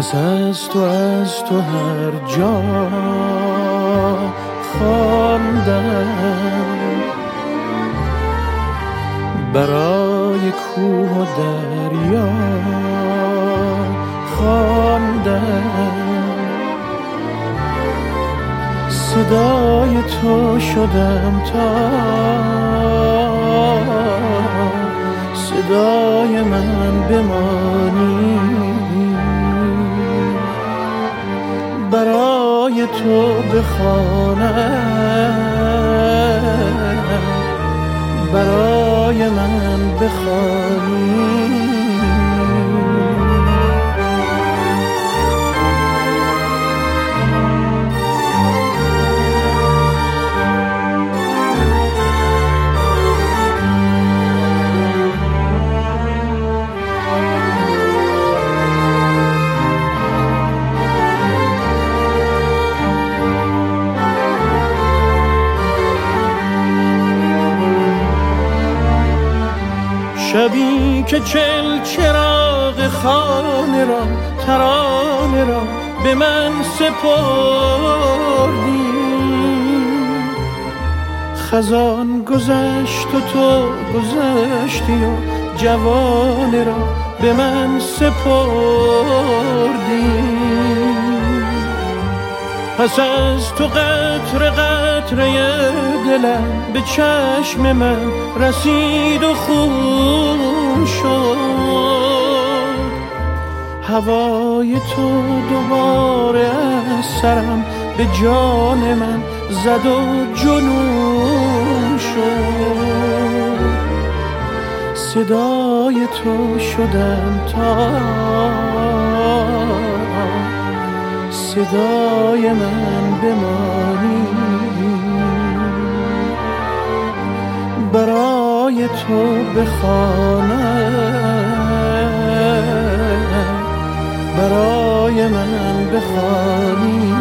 پس از تو هر جا خواندم، برای کوه و دریا خواندم، صدای تو شدم تا صدای من بمانی، برای تو بخوانم، برای من بخوانی. شبی که چراغ خانه را ترانه را به من سپردی، خزان گذشت و تو گذشتی و جوانه را به من سپردی. پس از تو قطره قطره دلم به چشم من رسید و خون شد، هوای تو دوباره از سرم به جان من زد و جنون شد. صدای تو شدم تا صدای من بمانی، برای تو بخوانم، برای من بخوانی.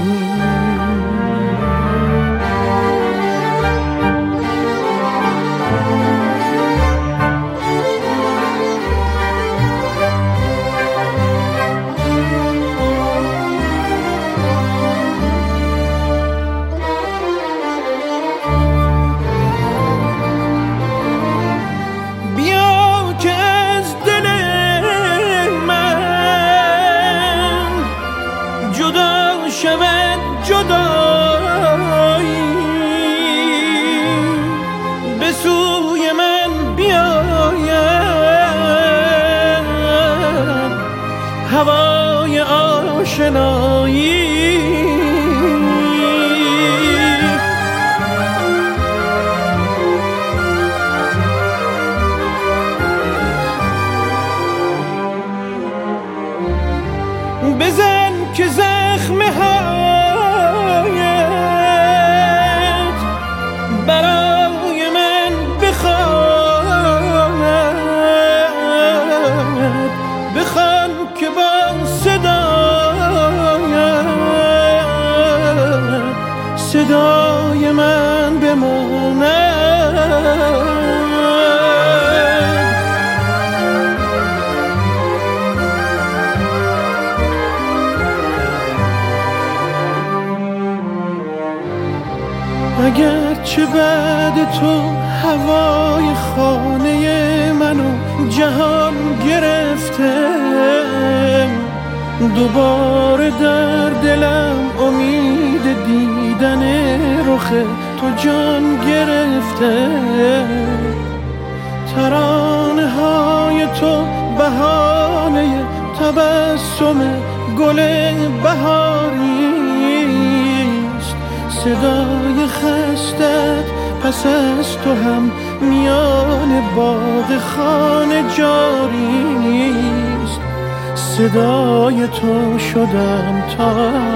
شود جدایی به سوی من بیاید هوای آشنایی، بزن که زخم هایت برای من بخواند، بخوان که با صدای من بماند. اگرچه بعد تو هوای خانه منو جهان گرفته، دوباره در دلم امید دیدن رخ تو جان گرفته. ترانه های تو بهانه تبسم گل بهاری، صدای خستت پس از تو هم میان باغ خانه جاری است. صدای تو شدم تا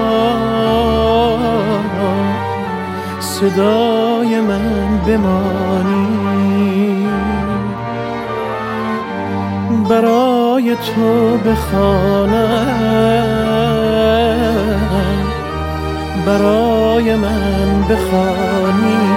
صدای من بمانی، برای تو بخوانم، برای من بخوانی.